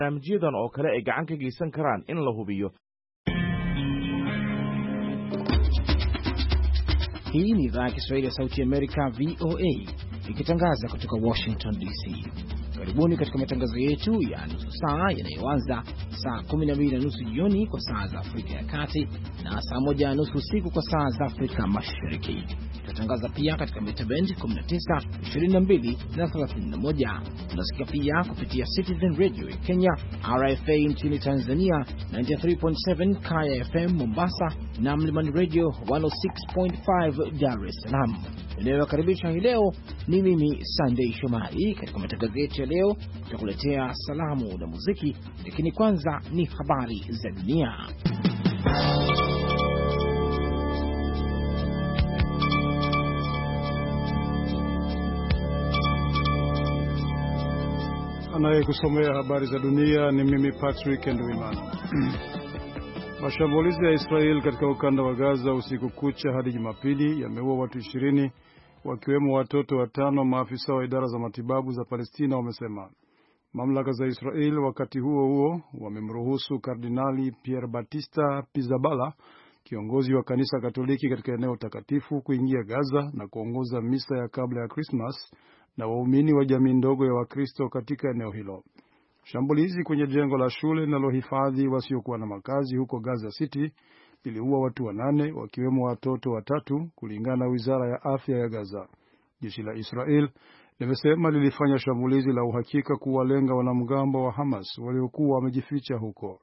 barnaamijyadan oo kale ay gacan ka geysan karaan in la hubiyo. Hii ni idhaa ya Kiswahili ya Sauti ya Amerika VOA ikitangaza kutoka Washington DC. Karibuni katika matangazo yetu ya nusu saa yanayoanza saa 12:30 jioni kwa saa za Afrika ya Kati na saa 1:30 usiku kwa saa za Afrika Mashariki. Tunatangaza pia katika mita band 19, 22 na 31. Tunasikia pia kupitia Citizen Radio ya Kenya, RFA nchini Tanzania 93.7, Kaya FM Mombasa na Mlimani Radio 106.5 Dar es Salaam. Ninayokaribisha hii leo ni mimi Sunday Shomari. Katika matangazo yetu ya leo tutakuletea salamu na muziki, lakini kwanza ni habari za dunia. Anayekusomea habari za dunia ni mimi Patrick Ndwimana. Mashambulizi ya Israel katika ukanda wa Gaza usiku kucha hadi Jumapili yameua watu 20 wakiwemo watoto 5, maafisa wa idara za matibabu za Palestina wamesema. Mamlaka za Israel wakati huo huo wamemruhusu Kardinali Pierre Battista Pizzaballa, kiongozi wa kanisa Katoliki katika eneo takatifu, kuingia Gaza na kuongoza misa ya kabla ya Christmas na waumini wa jamii ndogo ya Wakristo katika eneo hilo. Shambulizi kwenye jengo la shule linalohifadhi wasiokuwa na makazi huko Gaza City liliua watu 8 wakiwemo watoto 3 kulingana na Wizara ya Afya ya Gaza. Jeshi la Israel limesema lilifanya shambulizi la uhakika kuwalenga wanamgambo wa Hamas waliokuwa wamejificha huko.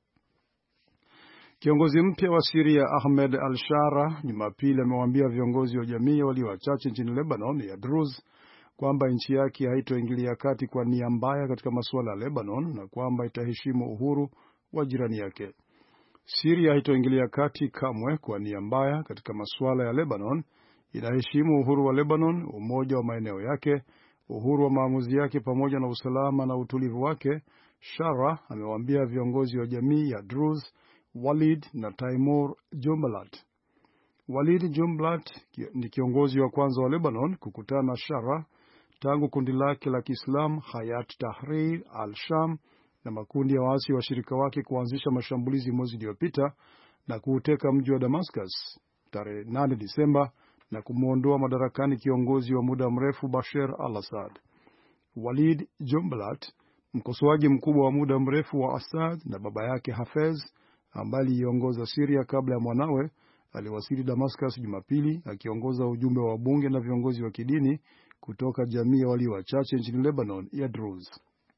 Kiongozi mpya wa Syria Ahmed al-Shara Jumapili amewaambia viongozi wa jamii walio wachache nchini Lebanon ya Druze kwamba nchi yake haitoingilia kati kwa nia mbaya katika masuala ya Lebanon na kwamba itaheshimu uhuru wa jirani yake. Syria haitoingilia kati kamwe kwa nia mbaya katika masuala ya Lebanon, inaheshimu uhuru wa Lebanon, umoja wa maeneo yake, uhuru wa maamuzi yake pamoja na usalama na utulivu wake, Shara amewaambia viongozi wa jamii ya Druze, Walid na Taimur Jumblat. Walid Jumblat ni kiongozi wa kwanza wa Lebanon kukutana na Shara tangu kundi lake la Kiislam Hayat Tahrir al-Sham na makundi ya waasi washirika wake kuanzisha mashambulizi mwezi uliopita na kuuteka mji wa Damascus tarehe 8 Disemba na kumuondoa madarakani kiongozi wa muda mrefu Bashar al-Assad. Walid Jumblat, mkosoaji mkubwa wa muda mrefu wa Assad na baba yake Hafez ambaye aliongoza Syria kabla ya mwanawe, aliwasili Damascus Jumapili akiongoza ujumbe wa bunge na viongozi wa kidini kutoka jamii ya walio wachache nchini Lebanon ya Druze.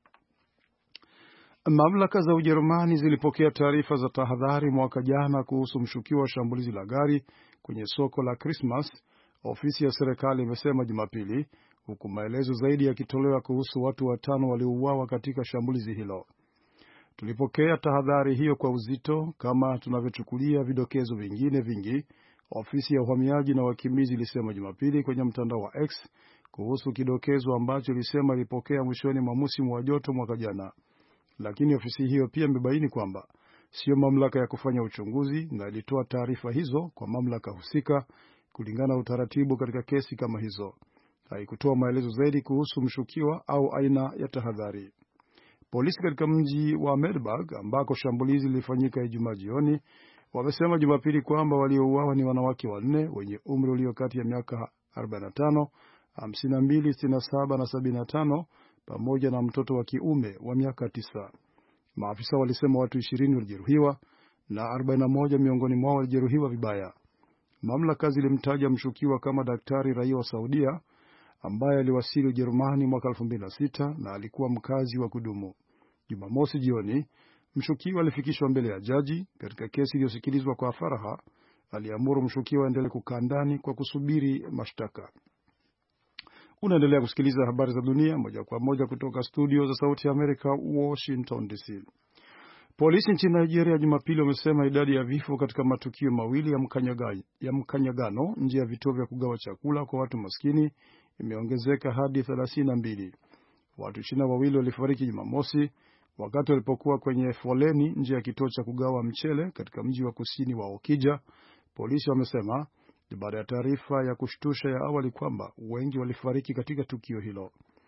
Mamlaka za Ujerumani zilipokea taarifa za tahadhari mwaka jana kuhusu mshukiwa wa shambulizi la gari kwenye soko la Christmas, ofisi ya serikali imesema Jumapili, huku maelezo zaidi yakitolewa kuhusu watu 5 waliouawa katika shambulizi hilo. Tulipokea tahadhari hiyo kwa uzito kama tunavyochukulia vidokezo vingine vingi, ofisi ya uhamiaji na wakimbizi ilisema Jumapili kwenye mtandao wa X kuhusu kidokezo ambacho ilisema ilipokea mwishoni mwa msimu wa joto mwaka jana. Lakini ofisi hiyo pia imebaini kwamba sio mamlaka ya kufanya uchunguzi na ilitoa taarifa hizo kwa mamlaka husika kulingana na utaratibu katika kesi kama hizo. Haikutoa maelezo zaidi kuhusu mshukiwa au aina ya tahadhari. Polisi katika mji wa Medberg ambako shambulizi lilifanyika Ijumaa jioni wamesema Jumapili kwamba waliouawa ni wanawake 4 wenye umri ulio kati ya miaka 45, 52, 67 na 75 pamoja na mtoto wa kiume wa miaka 9. Maafisa walisema watu 20 walijeruhiwa na 41 miongoni mwao walijeruhiwa vibaya. Mamlaka zilimtaja mshukiwa kama daktari raia wa Saudia ambaye aliwasili Ujerumani mwaka 2006 na alikuwa mkazi wa kudumu. Jumamosi jioni, mshukiwa alifikishwa mbele ya jaji katika kesi iliyosikilizwa kwa faraha. Aliamuru mshukiwa aendelee kukaa ndani kwa kusubiri mashtaka. Unaendelea kusikiliza habari za dunia moja kwa moja kutoka studio za Sauti ya Amerika, Washington DC. Polisi nchini Nigeria Jumapili wamesema idadi ya vifo katika matukio mawili ya mkanyagano nje ya vituo vya kugawa chakula kwa watu maskini imeongezeka hadi 32. Watu 22 walifariki Jumamosi wakati walipokuwa kwenye foleni nje ya kituo cha kugawa mchele katika mji wa kusini wa Okija. Polisi wamesema baada ya taarifa ya kushtusha ya awali kwamba wengi walifariki katika tukio hilo.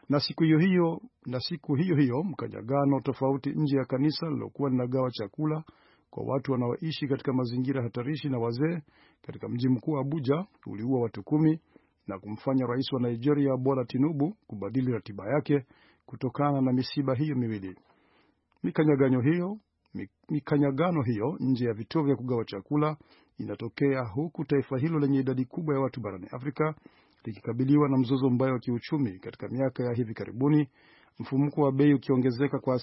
Na siku hiyo mkanyagano tofauti nje ya kanisa lilokuwa linagawa chakula kwa watu wanaoishi katika mazingira hatarishi na wazee katika mji mkuu Abuja uliua watu 10 na kumfanya rais wa Nigeria Bola Tinubu kubadili ratiba yake kutokana na misiba hiyo miwili. Mikanyagano hiyo nje ya vituo vya kugawa chakula inatokea huku taifa hilo lenye idadi kubwa ya watu barani Afrika likikabiliwa na mzozo mbaya wa kiuchumi katika miaka ya hivi karibuni, mfumuko wa bei ukiongezeka kwa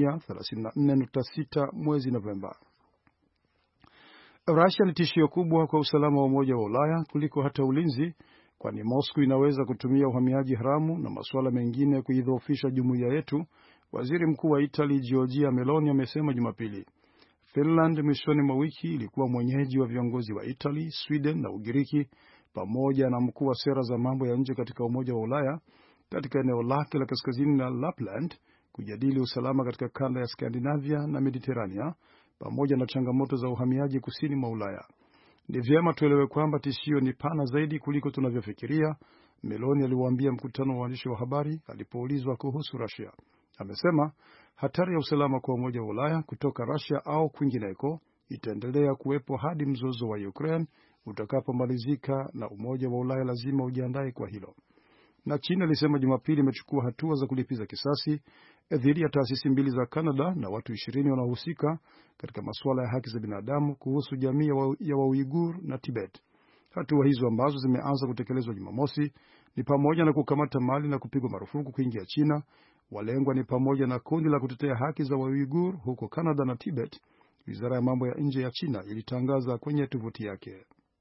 34.6 mwezi Novemba. Russia ni tishio kubwa kwa usalama wa Umoja wa Ulaya kuliko hata ulinzi, kwani Moscow inaweza kutumia uhamiaji haramu na masuala mengine kuidhoofisha jumuiya yetu, Waziri Mkuu wa Italy Giorgia Meloni amesema Jumapili. Finland mwishoni mwa wiki ilikuwa mwenyeji wa viongozi wa Italy, Sweden na Ugiriki pamoja na mkuu wa sera za mambo ya nje katika Umoja wa Ulaya katika eneo lake la kaskazini na Lapland kujadili usalama katika kanda ya Skandinavia na Mediterania pamoja na changamoto za uhamiaji kusini mwa Ulaya. Ni vyema tuelewe kwamba tishio ni pana zaidi kuliko tunavyofikiria, Meloni aliwaambia mkutano wa waandishi wa habari alipoulizwa kuhusu Russia. Amesema hatari ya usalama kwa Umoja wa Ulaya kutoka Russia au kwingineko itaendelea kuwepo hadi mzozo wa Ukraine utakapomalizika, na Umoja wa Ulaya lazima ujiandae kwa hilo. Na China ilisema Jumapili imechukua hatua za kulipiza kisasi dhidi ya taasisi mbili za Canada na watu 20 wanaohusika katika masuala ya haki za binadamu kuhusu jamii ya Wauigur na Tibet. Hatua hizo ambazo zimeanza kutekelezwa Jumamosi ni pamoja na kukamata mali na kupigwa marufuku kuingia China. Walengwa ni pamoja na kundi la kutetea haki za Wauigur huko Canada na Tibet, Wizara ya mambo ya nje ya China ilitangaza kwenye tovuti yake.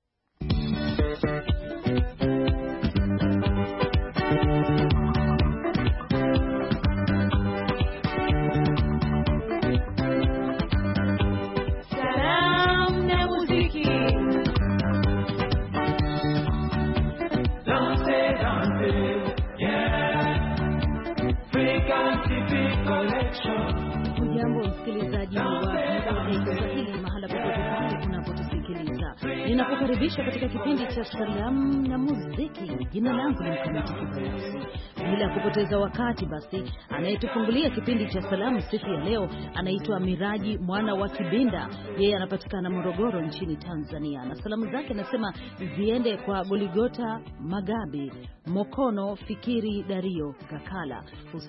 Ninakukaribisha katika kipindi cha Salamu na Muziki. Jina langu ni Mkamiti Kibayasi. Bila kupoteza wakati basi, anayetufungulia kipindi cha salamu siku ya leo anaitwa Miraji Mwana wa Kibinda. Yeye anapatikana Morogoro nchini Tanzania, na salamu zake anasema ziende kwa Goligota Magabe, Mokono Fikiri, Dario Gakala,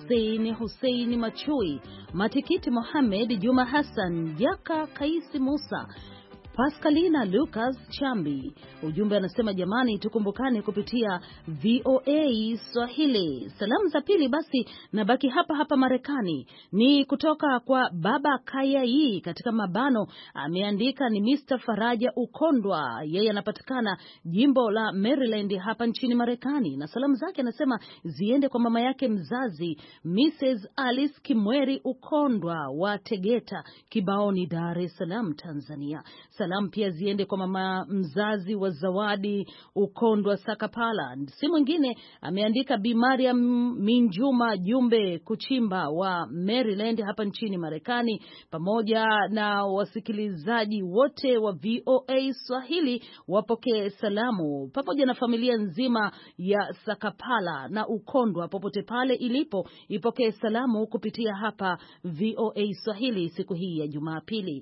Hussein Machui, Matikiti Mohamed, Juma Hassan, Jaka Kaisi Musa, Pascalina Lucas Chambi. Ujumbe anasema jamani, tukumbukane kupitia VOA Swahili. Salamu za pili basi nabaki hapa Marekani, ni kutoka kwa Baba Kayai katika mabano, ameandika ni Mr. Faraja Ukondwa. Yeye anapatikana jimbo la Maryland hapa nchini Marekani, na salamu zake anasema ziende kwa mama yake mzazi Mrs. Alice Kimweri Ukondwa wa Tegeta Kibaoni, Dar es Salaam, Tanzania. Salamu pia ziende kwa mama mzazi wa Zawadi Ukondwa Sakapala. Si mwingine ameandika Bi Mariam Minjuma Jumbe Kuchimba wa Maryland hapa nchini Marekani, pamoja na wasikilizaji wote wa VOA Swahili wapokee salamu, pamoja na familia nzima ya Sakapala na Ukondwa popote pale ilipo ipokee salamu kupitia hapa VOA Swahili siku hii ya Jumapili.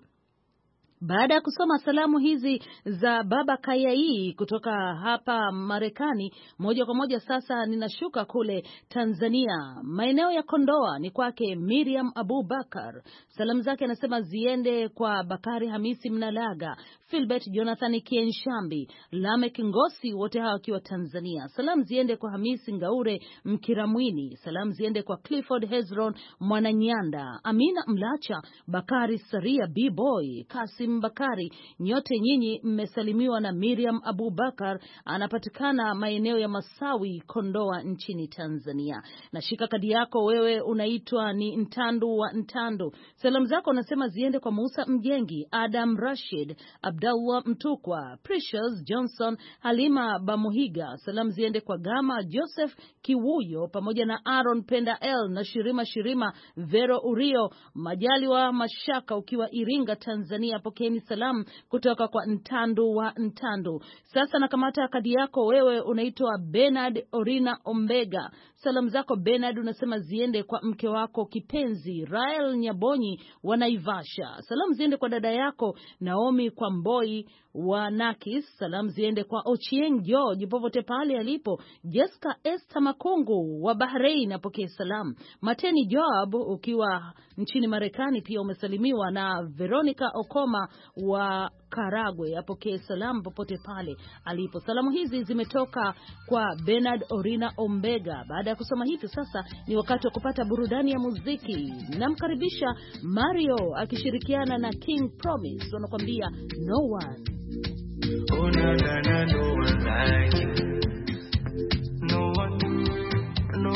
Baada ya kusoma salamu hizi za Baba Kayai kutoka hapa Marekani, moja kwa moja sasa ninashuka kule Tanzania, maeneo ya Kondoa. Ni kwake Miriam Abubakar. Salamu zake anasema ziende kwa Bakari Hamisi Mnalaga, Philbert Jonathan Kienshambi, Lamek Ngosi, wote hawa wakiwa Tanzania. Salamu ziende kwa Hamisi Ngaure Mkiramwini. Salamu ziende kwa Clifford Hezron Mwananyanda, Amina Mlacha, Bakari Saria, B-Boy, Kasim Bakari. Nyote nyinyi mmesalimiwa na Miriam Abubakar, anapatikana maeneo ya Masawi, Kondoa nchini Tanzania. Na shika kadi yako wewe, unaitwa ni Ntandu wa Ntandu. Salamu zako unasema ziende kwa Musa Mjengi, Adam Rashid, Abdallah Mtukwa, Precious Johnson, Halima Bamuhiga. Salamu ziende kwa Gama Joseph Kiwuyo pamoja na Aaron Penda L na Shirima Vero Urio, Majaliwa Mashaka ukiwa Iringa, Tanzania. Pokeni salamu kutoka kwa Ntandu wa Ntandu. Sasa nakamata kadi yako wewe, unaitwa Bernard Orina Ombega. Salamu zako Bernard unasema ziende kwa mke wako kipenzi Rael Nyabonyi wa Naivasha. Salamu ziende kwa dada yako Naomi Kwamboi wa Nakis. Salamu ziende kwa Ochieng George popote pale alipo. Jessica Esther Makungu wa Bahrain apokee salamu. Mateni Joab ukiwa nchini Marekani pia umesalimiwa, na Veronica Okoma wa Karagwe apokee salamu popote pale alipo. Salamu hizi zimetoka kwa Bernard Orina Ombega. Baada ya kusoma hivi sasa ni wakati wa kupata burudani ya muziki. Namkaribisha Mario akishirikiana na King Promise wanakuambia No One. Oh na na na, no one like you. No one, no.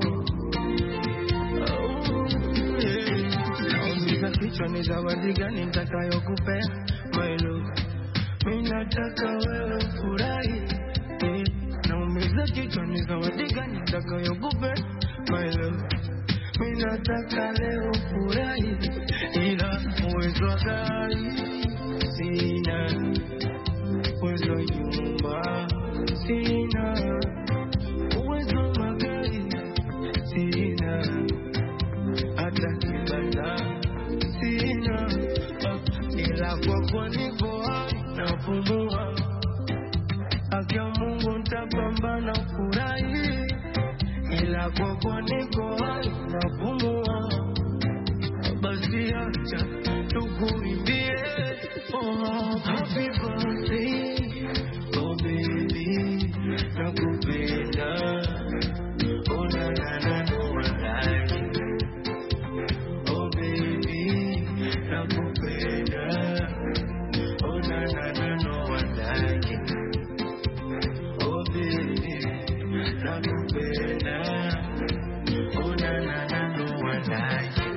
Oh yeah. Naumiza kichwa ni zawadi gani nitakayokupea my love. Mimi nataka wewe furahi. Naumiza kichwa ni zawadi gani nitakayokupea my love. Mimi nataka leo furahi. Ila uwezo gani sina. Uwezo nyumba sina, uwezo magari sina, hata kibanda sina, ila kwa niko napumua. Haki ya Mungu nitapambana furahi, ila kwa niko napumua. Basi acha tukuimbie, oh happy birthday. Oh baby, nakupenda. Oh na na na, no one like you. Oh baby, nakupenda. Oh na na na, no one like you. Oh baby, nakupenda. Oh na na na, no one like you.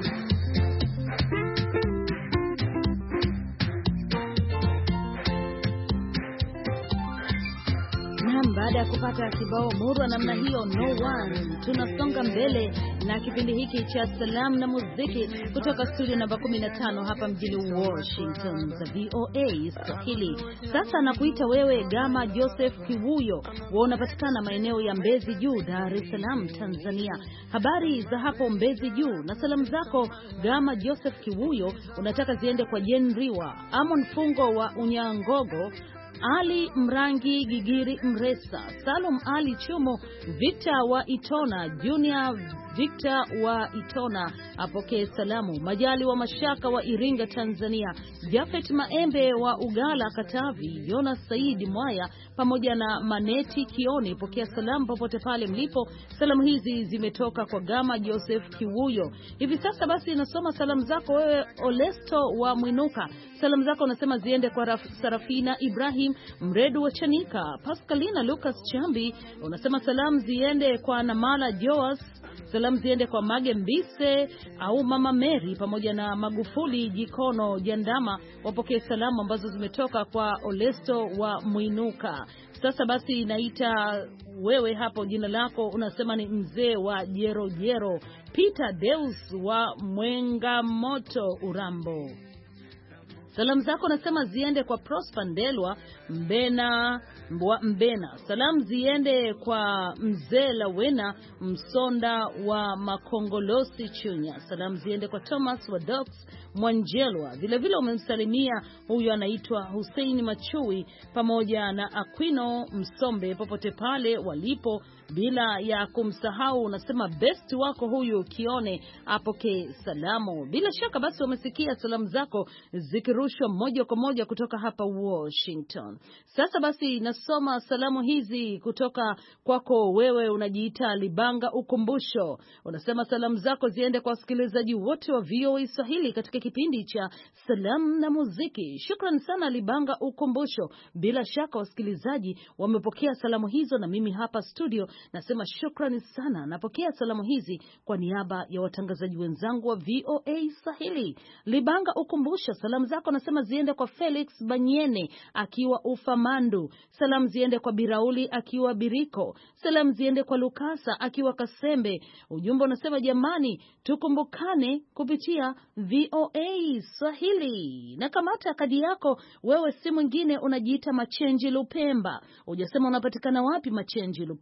Baada ya kupata kibao murwa namna hiyo No One, tunasonga mbele na kipindi hiki cha salamu na muziki kutoka studio namba 15 hapa mjini Washington za VOA Swahili. Sasa nakuita wewe Gama Joseph Kiwuyo, unapatikana maeneo ya Mbezi Juu, Dar es Salaam, Tanzania. Habari za hapo Mbezi Juu, na salamu zako Gama Joseph Kiwuyo unataka ziende kwa Jenriwa Amon Fungo wa Unyangogo, Ali Mrangi Gigiri Mresa, Salum Ali Chumo, Victor wa Itona, Junior Victor wa Itona apokee salamu. Majali wa Mashaka wa Iringa, Tanzania, Jafet Maembe wa Ugala, Katavi, Jonas Saidi Mwaya pamoja na Maneti Kioni, pokea salamu popote pale mlipo. Salamu hizi zimetoka kwa Gama Joseph Kiwuyo. Hivi sasa basi nasoma salamu zako wewe Olesto wa Mwinuka. Salamu zako unasema ziende kwa Sarafina Ibrahim Mredu wa Chanika, Pascalina Lucas Chambi. Unasema salamu ziende kwa Namala Joas, salamu ziende kwa Mage Mbise au Mama Mary pamoja na Magufuli Jikono Jandama, wapokee salamu ambazo zimetoka kwa Olesto wa Mwinuka. Sasa basi naita wewe hapo, jina lako unasema ni mzee wa Jero Peter Deus wa Mwenga Moto Urambo. Salamu zako nasema ziende kwa Prosper Ndelwa Mbena. Salamu ziende kwa Mzee Lawena Msonda wa Makongolosi Chunya. Salamu ziende kwa Thomas wa Dox Mwanjelwa. Vile vile umemsalimia huyu anaitwa Hussein Machui pamoja na Aquino Msombe popote pale walipo, bila ya kumsahau unasema best wako huyu Kione apokee salamu. Bila shaka basi wamesikia salamu zako zikirushwa moja kwa moja kutoka hapa Washington. Sasa basi nasoma salamu hizi kutoka kwako wewe unajiita Libanga Ukumbusho. Unasema salamu zako ziende kwa wasikilizaji wote wa VOA Swahili katika kipindi cha salamu na muziki. Shukrani sana Libanga Ukumbusho. Bila shaka wasikilizaji wamepokea salamu hizo, na mimi hapa studio nasema shukrani sana. Napokea salamu hizi kwa niaba ya watangazaji wenzangu wa VOA Swahili. Libanga Ukumbusho, salamu zako nasema ziende kwa Felix Banyene akiwa Ufamandu. Salamu ziende kwa Birauli akiwa Biriko. Salamu ziende kwa Lukasa akiwa Kasembe. Ujumbe unasema jamani, tukumbukane kupitia VOA Swahili. Na kamata kadi yako, wewe si mwingine unajiita Machenji Lupemba. Hujasema unapatikana wapi Machenji Lupemba.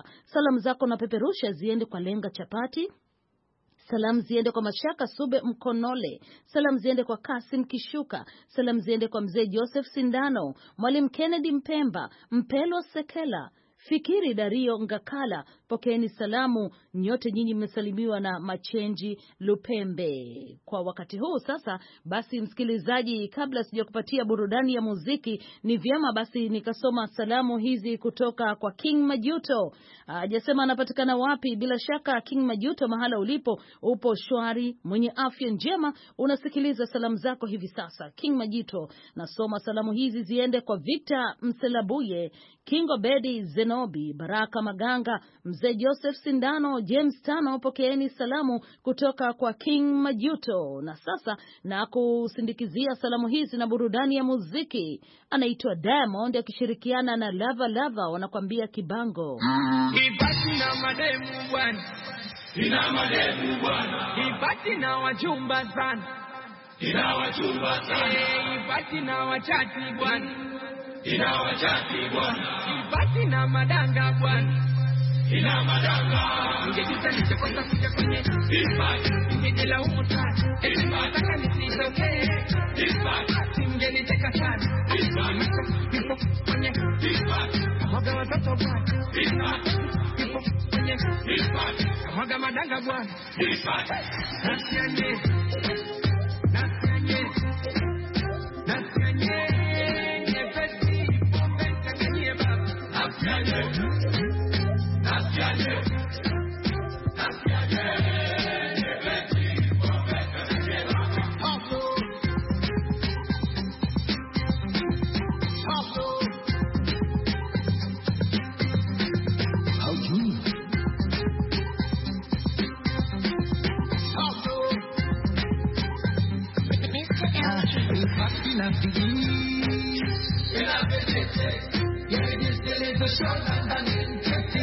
Salamu zako na peperusha ziende kwa Lenga Chapati. Salamu ziende kwa Mashaka Sube Mkonole. Salamu ziende kwa Kasim Kishuka. Salamu ziende kwa Mzee Joseph Sindano, Mwalimu Kennedy Mpemba, Mpelo Sekela, Fikiri Dario Ngakala. Pokeeni salamu nyote, nyinyi mmesalimiwa na Machenji Lupembe. Kwa wakati huu sasa basi, msikilizaji, kabla sijakupatia burudani ya muziki, ni vyema basi nikasoma salamu hizi kutoka kwa King Majuto. Hajasema anapatikana wapi. Bila shaka King Majuto, mahala ulipo upo shwari, mwenye afya njema, unasikiliza salamu zako hivi sasa. King Majuto, nasoma salamu hizi ziende kwa Victor Mselabuye, Kingo Bedi Zenobi, Baraka Maganga, Mzee Joseph Sindano, James Tano. Pokeeni salamu kutoka kwa King Majuto. Na sasa na kusindikizia salamu hizi na burudani ya muziki, anaitwa Diamond akishirikiana na Lava Lava, wanakwambia Kibango. Ibati na mademu bwana, ina mademu bwana. Ibati na wachumba sana, ina wachumba sana. Ibati na wachati bwana, ina wachati bwana. Ibati na madanga bwana, ina madanga. Ungejisa nitakosa kuja kwenye ibati, ungejela umutatu ibati, taka nisitokee ibati, ungeniteka sana ibati, nipo kwenye ibati, mwaga watoto bwana ibati, nipo kwenye ibati, mwaga madanga bwana ibati. Nasianye, nasianye, nasianye, nyepesi, pombe changanyie baba. Nasianye, nasianye, nasianye, nyepesi, pombe changanyie baba. Hapo, hapo, haujui, hapo. Ibati na fili, ila vedete, yeye sele shona ndani nkete,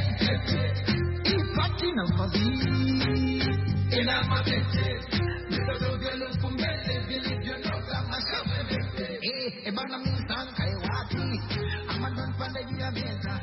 ibati na mavi, ila mabete, ndogo lukumbele vilivyo noga mashamete. Ebana msanka wapi, amadon pande jia meza.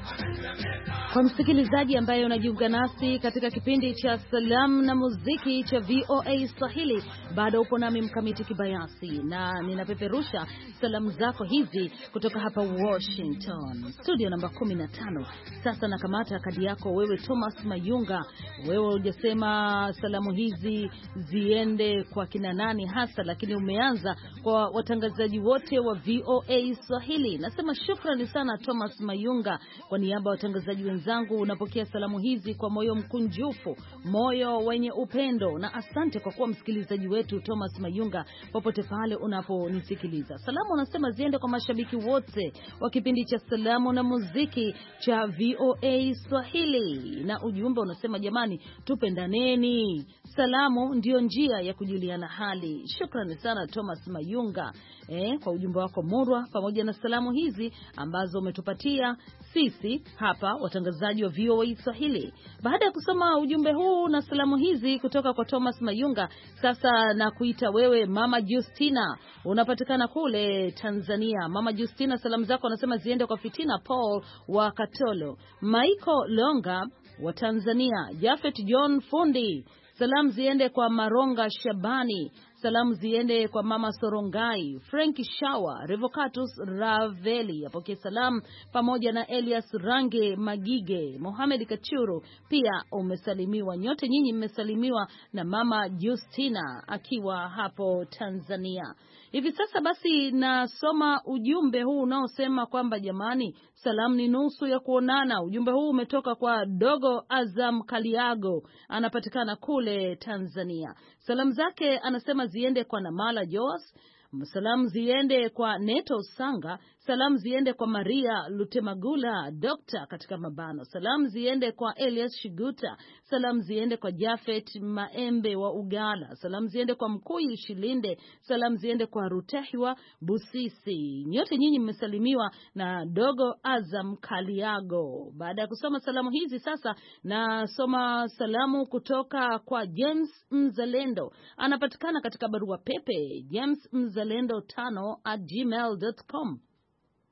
Kwa msikilizaji ambaye unajiunga nasi katika kipindi cha salamu na muziki cha VOA Swahili, bado upo nami Mkamiti Kibayasi, na ninapeperusha salamu zako hizi kutoka hapa Washington, studio namba 15. Sasa nakamata kadi yako wewe Thomas Mayunga. Wewe hujasema salamu hizi ziende kwa kina nani hasa, lakini umeanza kwa watangazaji wote wa VOA Swahili. Nasema shukrani sana Thomas Mayunga, kwa niaba ya watangazaji wenzangu unapokea salamu hizi kwa moyo mkunjufu, moyo wenye upendo, na asante kwa kuwa msikilizaji wetu Thomas Mayunga popote pale unaponisikiliza. Salamu unasema ziende kwa mashabiki wote wa kipindi cha salamu na muziki cha VOA Swahili, na ujumbe unasema jamani, tupendaneni. Salamu ndio njia ya kujuliana hali. Shukrani sana Thomas Mayunga kwa ujumbe wako murwa, pamoja na salamu hizi ambazo umetupatia sisi hapa watangazaji wa VOA Swahili. Baada ya kusoma ujumbe huu na salamu hizi kutoka kwa Thomas Mayunga, sasa na kuita wewe Mama Justina, unapatikana kule Tanzania. Mama Justina, salamu zako anasema ziende kwa Fitina Paul wa Katolo, Michael Longa wa Tanzania, Jafet John Fundi. Salamu ziende kwa Maronga Shabani. Salamu ziende kwa Mama Sorongai, Frank Shawa, Revocatus Raveli apokee salamu, pamoja na Elias Range Magige, Mohamed Kachuru pia umesalimiwa. Nyote nyinyi mmesalimiwa na Mama Justina akiwa hapo Tanzania. Hivi sasa basi nasoma ujumbe huu unaosema kwamba jamani, salamu ni nusu ya kuonana. Ujumbe huu umetoka kwa Dogo Azam Kaliago, anapatikana kule Tanzania. Salamu zake anasema ziende kwa Namala Joas, salamu ziende kwa Neto Sanga, salamu ziende kwa Maria Lutemagula Dokta katika mabano, salamu ziende kwa Elias Shiguta, salamu ziende kwa Jafet Maembe wa Ugala, salamu ziende kwa Mkuyi Shilinde, salamu ziende kwa Rutehiwa Busisi. Nyote nyinyi mmesalimiwa na Dogo Azam Kaliago. Baada ya kusoma salamu hizi, sasa na soma salamu kutoka kwa James Mzalendo, anapatikana katika barua pepe jamesmzalendo5@gmail.com.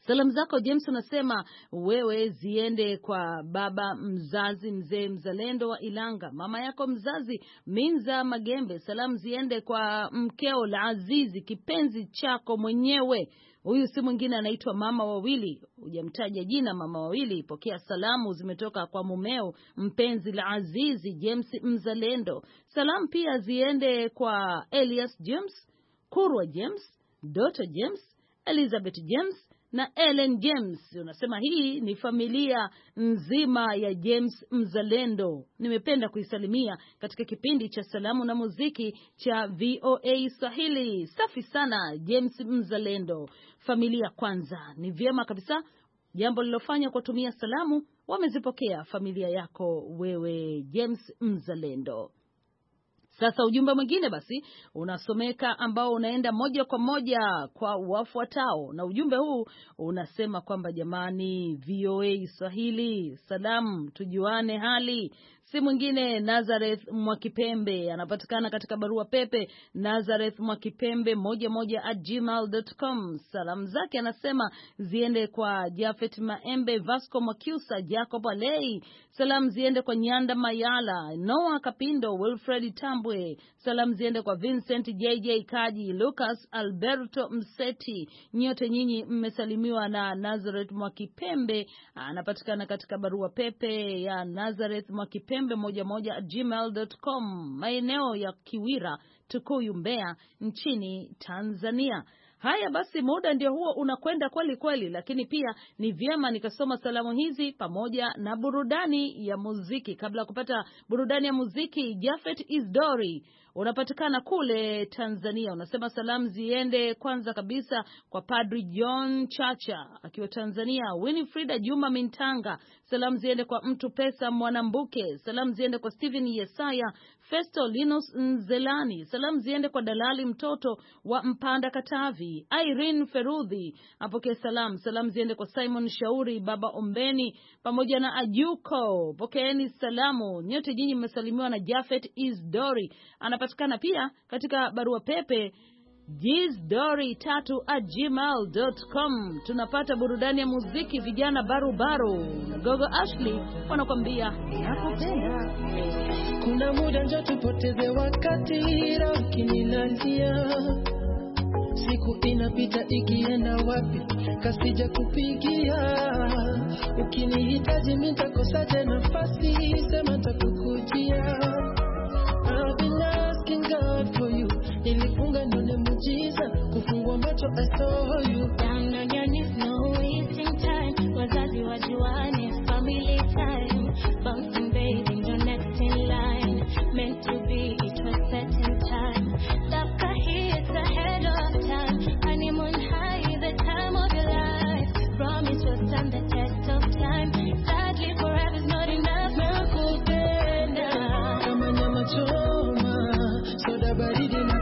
Salamu zako James unasema wewe ziende kwa baba mzazi mzee Mzalendo wa Ilanga, mama yako mzazi Minza Magembe. Salamu ziende kwa mkeo la Azizi, kipenzi chako mwenyewe. Huyu si mwingine, anaitwa Mama Wawili. Hujamtaja jina Mama Wawili. Pokea salamu zimetoka kwa mumeo mpenzi la Azizi James Mzalendo. Salamu pia ziende kwa Elias James, Kurwa James, Doto James, Elizabeth James na Ellen James. Unasema hii ni familia nzima ya James Mzalendo. Nimependa kuisalimia katika kipindi cha salamu na muziki cha VOA Swahili. Safi sana James Mzalendo. Familia kwanza. Ni vyema kabisa jambo lilofanya kwa kutumia salamu wamezipokea familia yako wewe James Mzalendo. Sasa ujumbe mwingine basi unasomeka ambao unaenda moja kwa moja kwa wafuatao, na ujumbe huu unasema kwamba jamani, VOA Swahili, salamu tujuane hali. Si mwingine Nazareth Mwakipembe, anapatikana katika barua pepe Nazareth Mwakipembe 11@gmail.com. Salamu zake anasema ziende kwa Jafet Maembe, Vasco Mwakiusa, Jacob Alei. Salamu ziende kwa Nyanda Mayala, Noah Kapindo, Wilfred Tambwe. Salamu ziende kwa Vincent JJ Kaji, Lucas Alberto Mseti. Nyote nyinyi mmesalimiwa na Nazareth Mwakipembe, anapatikana katika barua pepe ya Nazareth Mwakipembe 11@gmail.com, maeneo ya Kiwira, Tukuyu, Mbeya nchini Tanzania. Haya basi, muda ndio huo unakwenda kweli kweli, lakini pia ni vyema nikasoma salamu hizi pamoja na burudani ya muziki. Kabla ya kupata burudani ya muziki, Jafet Isdori unapatikana kule Tanzania. Unasema salamu ziende kwanza kabisa kwa Padri John Chacha akiwa Tanzania, Winifrida Juma Mintanga. Salamu ziende kwa Mtu Pesa Mwanambuke. Salamu ziende kwa Steven Yesaya, Festo Linus Nzelani. Salamu ziende kwa Dalali mtoto wa Mpanda Katavi, Irene Ferudhi apokee salamu. Salamu ziende kwa Simon Shauri, Baba Ombeni pamoja na Ajuko. Pokeeni salamu. Nyote nyinyi mmesalimiwa na Jafet Isdori. Anapatikana pia katika barua pepe jizdori3@gmail.com. Tunapata burudani ya muziki, vijana barubaru na Gogo Ashley wanakuambia nakupenda. Kuna muda njo tupoteze wakati, ukinilalia siku inapita ikienda wapi, kasija kupigia. Ukinihitaji mimi nitakosa tena nafasi, sema nitakukujia. I've been asking God for you. Nilifunga ndone muujiza, kufungua macho I saw you. Down on your knees, no wasting time. Wazazi wajuane, family time. Bouncing baby, you're next in line. Meant to be, it was set in time. Dabka here, it's ahead of time. Honeymoon high, the time of your life. Promise will stand the test of time. Sadly, forever's not enough. Nakupenda kama nyama choma, soda baridi na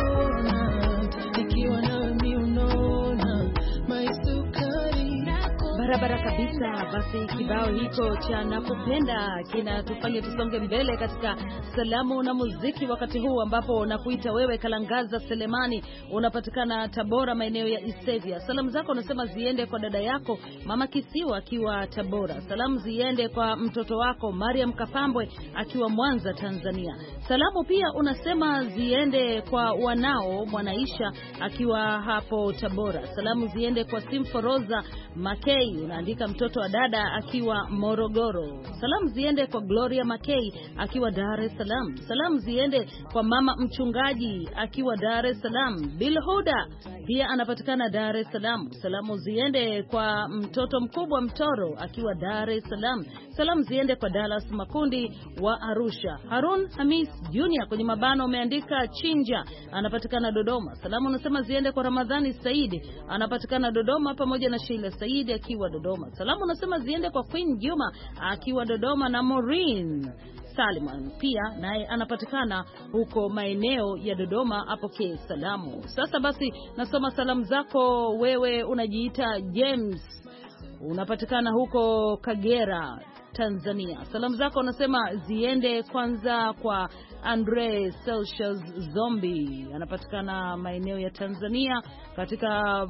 kadona, ikiwa nawe mimi unaona maisukari. Barabara kabisa. Basi kibao hiko cha nakupenda kinatufanya tusonge mbele katika salamu na muziki wakati huu ambapo nakuita wewe Kalangaza Selemani, unapatikana Tabora maeneo ya Isevia. Salamu zako unasema ziende kwa dada yako Mama Kisiwa akiwa Tabora. Salamu ziende kwa mtoto wako Mariam Kapambwe akiwa Mwanza Tanzania. Salamu pia unasema ziende kwa wanao Mwanaisha akiwa hapo Tabora. Salamu ziende kwa Simforoza Makei, unaandika mtoto wa dada akiwa Morogoro. Salamu ziende kwa Gloria Makei akiwa Dar es Salaam. Salamu ziende kwa mama mchungaji akiwa Dar es Salaam. Bilhuda pia anapatikana Dar es Salaam. Salamu ziende kwa mtoto mkubwa Mtoro akiwa Dar es Salaam. Salamu ziende kwa Dallas Makundi wa Arusha. Harun Hamis Junior kwenye mabano umeandika Chinja, anapatikana Dodoma. Salamu unasema ziende kwa Ramadhani Saidi, anapatikana Dodoma pamoja na Sheila Saidi akiwa Dodoma. Salamu unasema ziende kwa Queen Juma akiwa Dodoma na Maureen Salman pia naye anapatikana huko maeneo ya Dodoma, apokee salamu. Sasa basi nasoma salamu zako. Wewe unajiita James, unapatikana huko Kagera Tanzania. Salamu zako unasema ziende kwanza kwa Andre Celsius Zombie, anapatikana maeneo ya Tanzania katika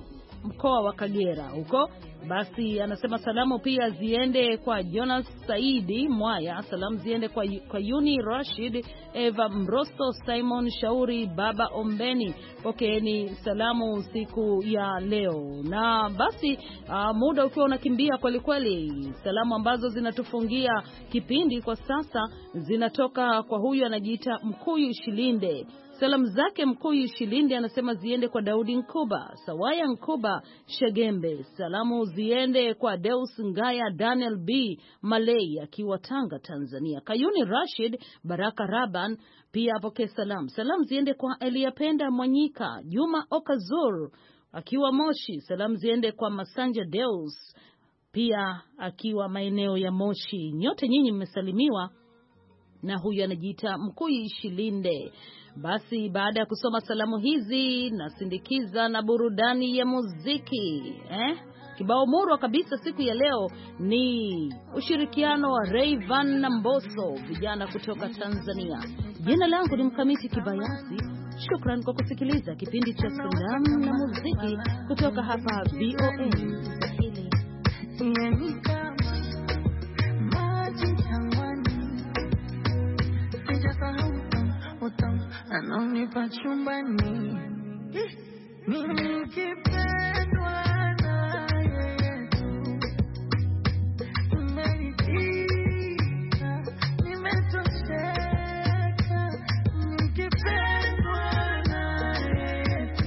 mkoa wa Kagera huko. Basi anasema salamu pia ziende kwa Jonas Saidi Mwaya, salamu ziende kwa Yuni Rashid, Eva Mrosto, Simon Shauri, Baba Ombeni. Pokeeni salamu siku ya leo. Na basi muda ukiwa unakimbia kweli kweli, salamu ambazo zinatufungia kipindi kwa sasa zinatoka kwa huyu anajiita Mkuyu Shilinde. Salamu zake Mkuyu Shilinde anasema ziende kwa Daudi Nkuba, Sawaya Nkuba, Shegembe. Salamu ziende kwa Deus Ngaya, Daniel B. Malay akiwa Tanga, Tanzania. Kayuni Rashid, Baraka Raban pia apokee salamu. Salamu ziende kwa Eliapenda Mwanyika, Juma Okazur akiwa Moshi. Salamu ziende kwa Masanja Deus pia akiwa maeneo ya Moshi. Nyote nyinyi mmesalimiwa na huyu anajiita Mkuyu Shilinde. Basi baada ya kusoma salamu hizi nasindikiza na burudani ya muziki. Kibao murwa kabisa siku ya leo ni ushirikiano wa Rayvanny na Mbosso, vijana kutoka Tanzania. Jina langu ni Mkamiti Kibayasi. Shukran kwa kusikiliza kipindi cha salamu na muziki kutoka hapa VOA Swahili. Anonipa chumbani nikipendwa na yeye tu, nimeridhika, nimetosheka, nikipendwa na yeye tu,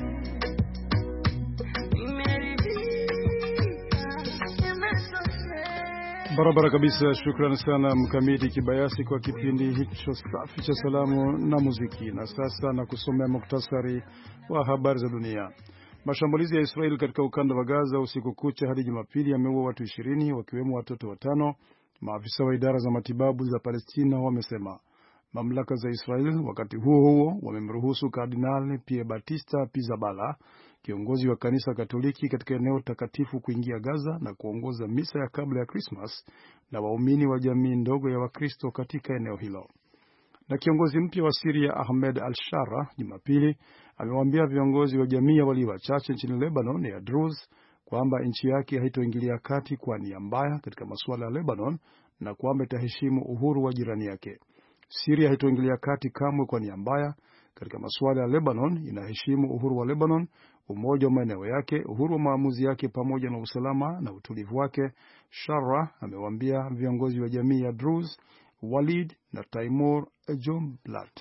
nimeridhika, nimetosheka. Barabara kabisa. Shukrani sana Mkamiti Kibayasi kwa kipindi hicho safi cha salamu na muziki. Na sasa na kusomea muktasari wa habari za dunia. Mashambulizi ya Israeli katika ukanda wa Gaza usiku kucha hadi Jumapili yameua watu 20 wakiwemo watoto 5, maafisa wa idara za matibabu za Palestina wamesema. Mamlaka za Israeli wakati huo wamemruhusu Kardinali Pierre Batista Pizzaballa, kiongozi wa kanisa Katoliki katika eneo takatifu, kuingia Gaza na kuongoza misa ya kabla ya Christmas na waumini wa jamii ndogo ya Wakristo katika eneo hilo. Na kiongozi mpya wa Syria Ahmed al-Shara Jumapili amewaambia viongozi wa jamii ya walio wachache nchini Lebanon ya Druze kwamba nchi yake haitoingilia kati kwa nia mbaya katika masuala ya Lebanon na kwamba itaheshimu uhuru wa jirani yake. Syria haitoingilia kati kamwe kwa nia mbaya katika masuala ya Lebanon, inaheshimu uhuru wa Lebanon, umoja wa maeneo yake, uhuru wa maamuzi yake pamoja na usalama na utulivu wake, Shara amewaambia viongozi wa jamii ya Druze, Walid na Taimur Jumblat.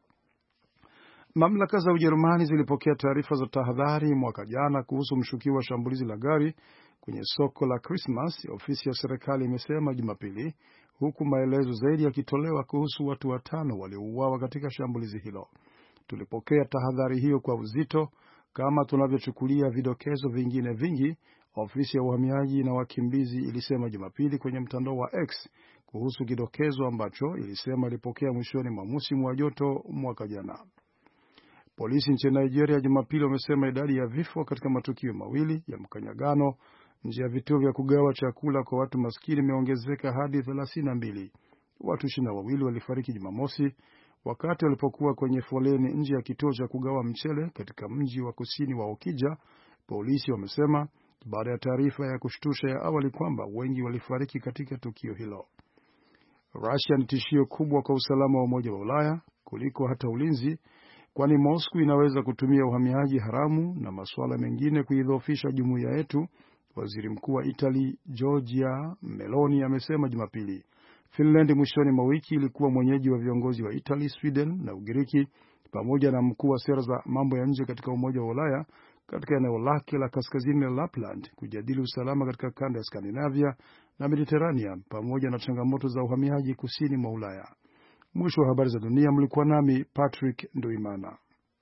Mamlaka za Ujerumani zilipokea taarifa za tahadhari mwaka jana kuhusu mshukiwa wa shambulizi la gari kwenye soko la Christmas, ofisi ya serikali imesema Jumapili, huku maelezo zaidi yakitolewa kuhusu watu 5 waliouawa katika shambulizi hilo. Tulipokea tahadhari hiyo kwa uzito kama tunavyochukulia vidokezo vingine vingi, ofisi ya uhamiaji na wakimbizi ilisema Jumapili kwenye mtandao wa X kuhusu kidokezo ambacho ilisema ilipokea mwishoni mwa msimu wa joto mwaka jana. Polisi nchini Nigeria Jumapili wamesema idadi ya vifo katika matukio mawili ya mkanyagano nje ya vituo vya kugawa chakula kwa watu maskini imeongezeka hadi 32. Watu 22 walifariki Jumamosi wakati walipokuwa kwenye foleni nje ya kituo cha kugawa mchele katika mji wa kusini wa Okija. Polisi wamesema baada ya taarifa ya kushtusha ya awali kwamba wengi walifariki katika tukio hilo. Russia ni tishio kubwa kwa usalama wa Umoja wa Ulaya kuliko hata ulinzi, kwani Moscow inaweza kutumia uhamiaji haramu na masuala mengine kuidhoofisha jumuiya yetu, Waziri Mkuu wa Italy Giorgia Meloni amesema Jumapili. Finland mwishoni mwa wiki ilikuwa mwenyeji wa viongozi wa Italy, Sweden na Ugiriki pamoja na mkuu wa sera za mambo ya nje katika Umoja wa Ulaya katika eneo lake la kaskazini la Lapland kujadili usalama katika kanda ya Skandinavia na Mediterania pamoja na changamoto za uhamiaji kusini mwa Ulaya. Mwisho wa habari za dunia, mlikuwa nami Patrick Nduimana.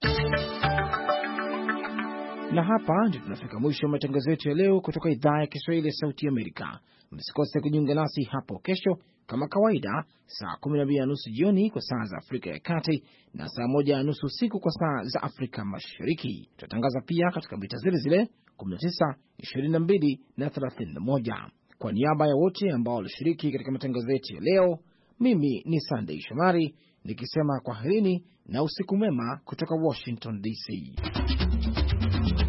Na hapa ndio tunafika mwisho wa matangazo yetu ya leo kutoka idhaa ya Kiswahili ya Sauti ya Amerika. Msikose kujiunga nasi hapo kesho kama kawaida saa 12:30 jioni kwa saa za Afrika ya Kati na saa 1:30 usiku kwa saa za Afrika Mashariki. Tutatangaza pia katika mita zile 19, 22 na 31. Kwa niaba ya wote ambao walishiriki katika matangazo yetu ya leo, mimi ni Sunday Shomari nikisema kwaherini na usiku mwema kutoka Washington DC.